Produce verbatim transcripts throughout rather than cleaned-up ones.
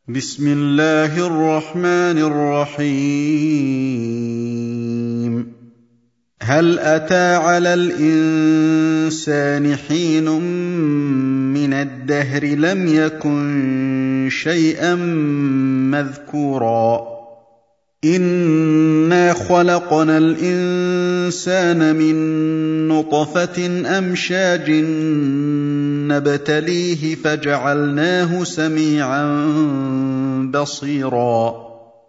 بسم الله الرحمن الرحيم هل أتى على الإنسان حين من الدهر لم يكن شيئا مذكورا إنا خلقنا الإنسان من نطفة أمشاج نبتليه فجعلناه سميعا بصيرا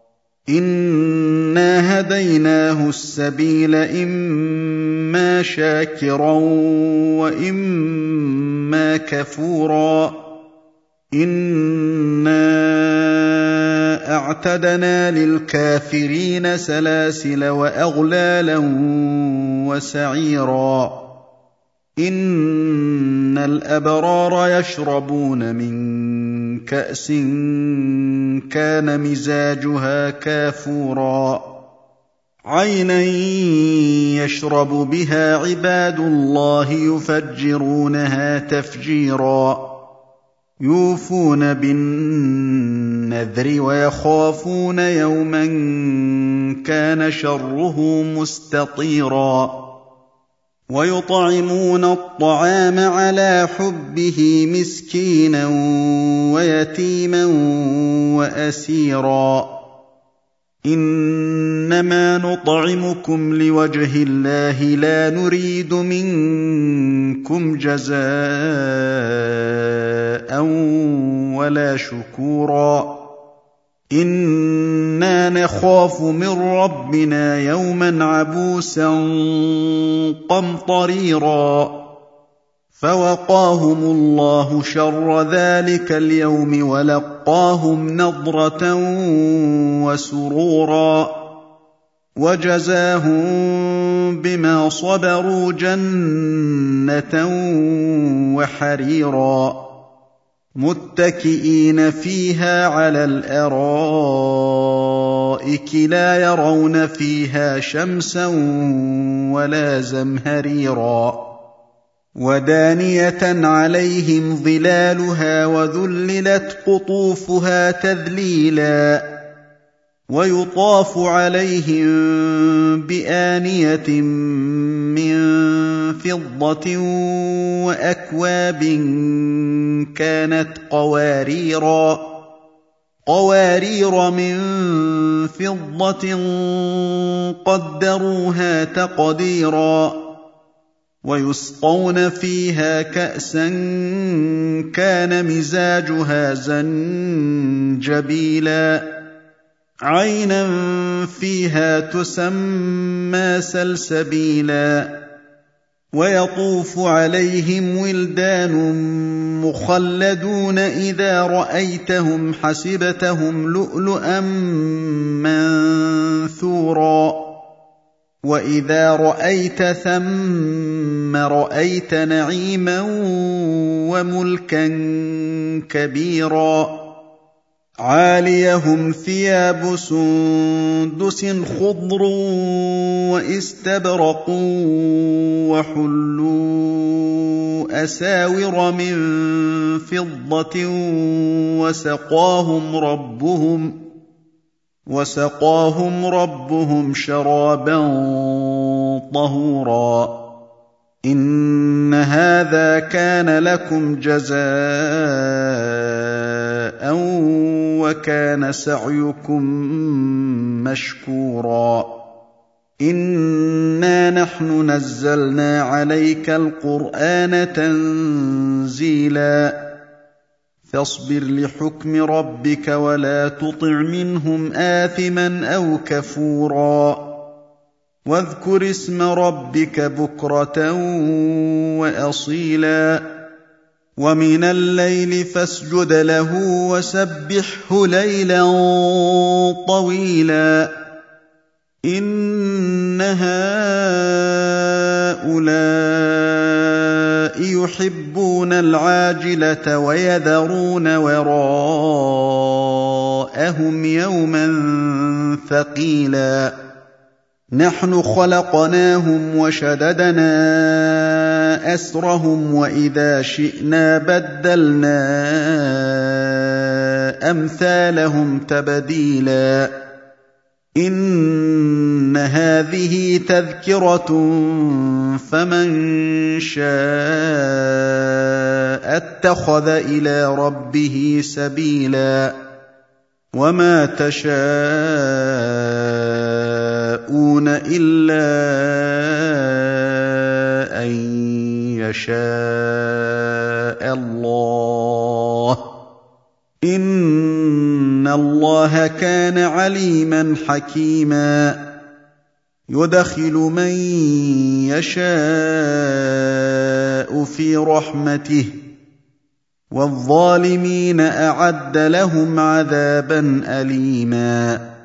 إنا هديناه السبيل إما شاكرا وإما كفورا إنا أعتدنا للكافرين سلاسل وأغلالا وسعيرا إن الأبرار يشربون من كأس كان مزاجها كافورا عينا يشرب بها عباد الله يفجرونها تفجيرا يوفون بالنذر ويخافون يوما كان شره مستطيرا ويطعمون الطعام على حبه مسكينا ويتيما وأسيرا إنما نطعمكم لوجه الله لا نريد منكم جزاء ولا شكورا إنا نخاف من ربنا يوما عبوسا قمطريرا فوقاهم الله شر ذلك اليوم ولقاهم نضرة وسرورا وجزاهم بما صبروا جنة وحريرا متكئين فيها على الأرائك لا يرون فيها شمسا ولا زمهريرا ودانية عليهم ظلالها وذللت قطوفها تذليلا ويطاف عليهم بآنية من فضة وأكواب كانت قواريرا قوارير من فضة قدروها تقديرا ويسقون فيها كأسا كان مزاجها زنجبيلا عينا فيها تسمى سلسبيلا ويطوف عليهم ولدان مخلدون إذا رأيتهم حسبتهم لؤلؤا منثورا وإذا رأيت ثم رأيت نعيما وملكا كبيرا عاليهم ثياب سندس خضر واستبرق وحلوا أساور من فضة وسقاهم ربهم وسقاهم ربهم شرابا طهورا إن هذا كان لكم جزاء وكان سعيكم مشكورا إنا نحن نزلنا عليك القرآن تنزيلا فاصبر لحكم ربك ولا تطع منهم آثما أو كفورا واذكر اسم ربك بكرة وأصيلا ومن الليل فاسجد له وسبحه ليلا طويلا إن هؤلاء يحبون العاجلة ويذرون وراءهم يوما ثقيلا نحن خلقناهم وشددنا أسرهم وإذا شئنا بدلنا أَمْثَالَهُمْ تَبْدِيلًا إِنَّ هَٰذِهِ تَذْكِرَةٌ فَمَن شَاءَ اتَّخَذَ إِلَىٰ رَبِّهِ سَبِيلًا وَمَا تَشَاءُونَ إِلَّا أَن يَشَاءَ اللَّهُ إِنَّ اللَّهَ كَانَ عَلِيمًا حَكِيمًا يُدْخِلُ مَن يَشَاءُ فِي رَحْمَتِهِ وَالظَّالِمِينَ أَعَدَّ لَهُمْ عَذَابًا أَلِيمًا